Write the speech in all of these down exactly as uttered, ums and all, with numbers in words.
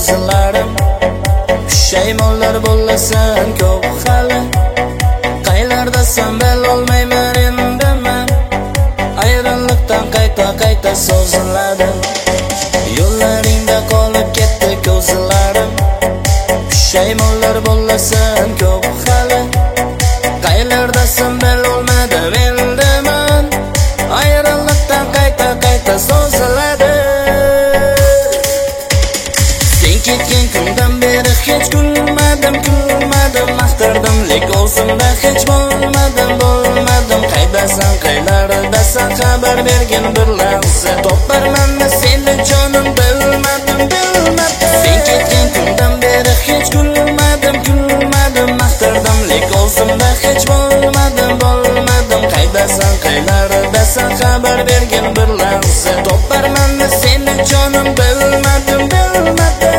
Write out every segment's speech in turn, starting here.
ko'zlarim. Pushaymonlar bo'lasan ko'p hali. Qaylardasan bilolmayman endi men. Ayriliqdan qayta qayta so'zladim. Yo'llaringda qolib ketdi ko'zlarim. Pushaymonlar bo'lasan ko'p hali. Qaylardasan bilolmadim endi men. Ayriliqdan qayta qayta so'zladim. Sen ketgan kundan beri hech kulmadim, kulmadim, maqtardim, lek o'zimda hech bo'lmadim, bo'lmadim. Qaydasan, qaylardasan, xabar bergin bir lahza. Toparmanmi seni jonim, bilmadim, bilmadim. Sen ketgan kundan beri hech kulmadim, kulmadim, maqtardim, lek o'zimda hech bo'lmadim, bo'lmadim. Qaydasan, qaylardasan, xabar bergin bir lahza. Toparmanmi seni jonim, bilmadim, bilmadim.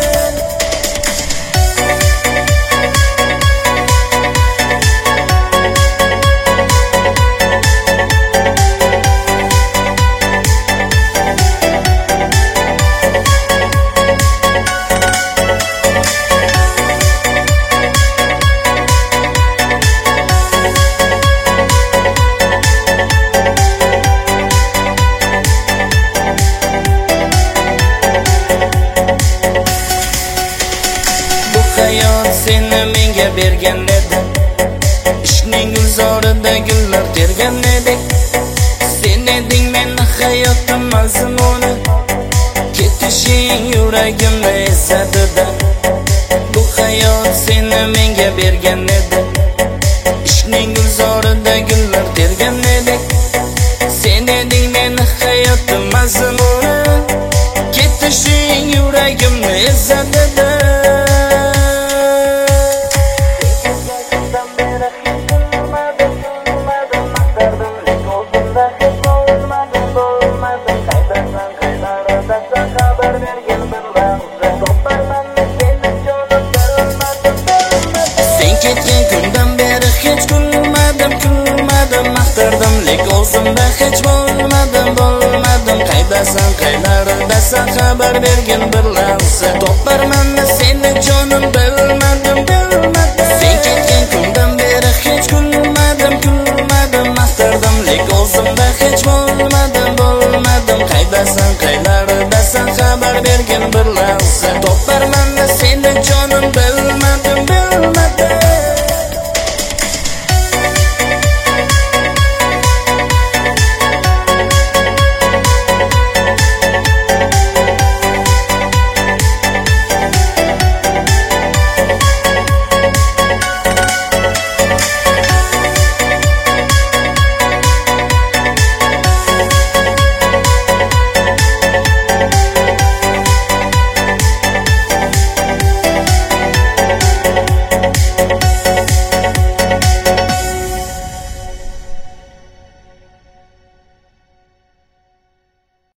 Hayot seni menga bergan edi. Ishning gulzorida gullar tergan edik. Sen eding meni hayotim mazmuni. Ketishing yuragimni ezadi-da. Bu hayot seni menga bergan edi. Ishning gulzorida gullar tergan edik. Sen eding meni hayotim mazmuni. Ketishing yuragimni ezadi-da. Ketgan kundan beri hech kulmadim, kulmadim, maqtardim, lek o'zimda hech bo'lmadim, bo'lmadim. Qaydasan, qaylardasan, xabar bergin bir lahza. Toparmanmi seni jonim, bilmadim, bilmadim. Sen ketgan kundan beri hech kulmadim, kulmadim, maqtardim, lek o'zimda hech bo'lmadim, bo'lmadim. Qaydasan, qaylardasan, xabar bergin bir lahza. Toparmanmi seni jonim,